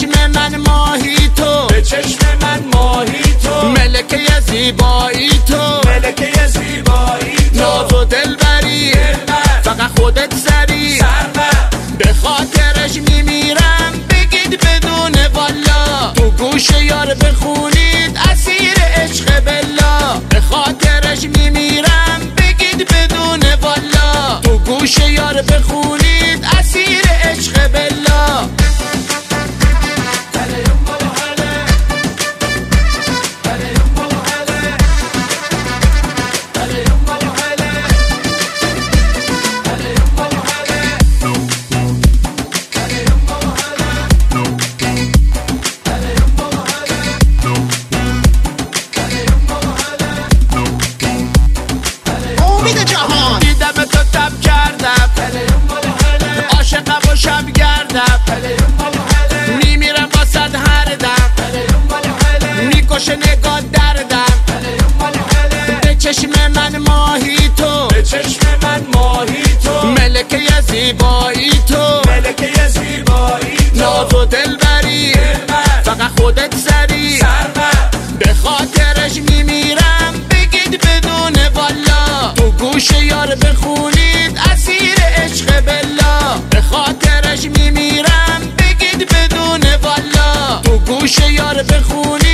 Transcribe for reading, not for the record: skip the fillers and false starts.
چشم من ماهی تو، به چشم من ماهی تو، ملکه زیبایی تو، ملکه زیبایی تو، ناز و دلبری فقط خودت سری، به خاطرش میمیرم بگید بدون والا، تو گوش یار بخونید اسیر عشق بلا، به خاطرش میمیرم بگید بدون والا، تو گوش یار بخونید اسیر عشق بلا. دیدم تو تب کردم عاشقم و شب گردم، میمیرم با صد هر دم، میکشه نگاه دردم، به چشم من ماهی تو، به چشم من ماهی تو، ملکه زیبایی تو، ملکه زیبایی تو، ناز و دلبری فقط خودت سری، به خاطرش میمیرم بگید بدون والا، تو گوش یار بخونید اسیر عشق بلا، به خاطرش میمیرم بگید بدون والا، تو گوش یار بخونید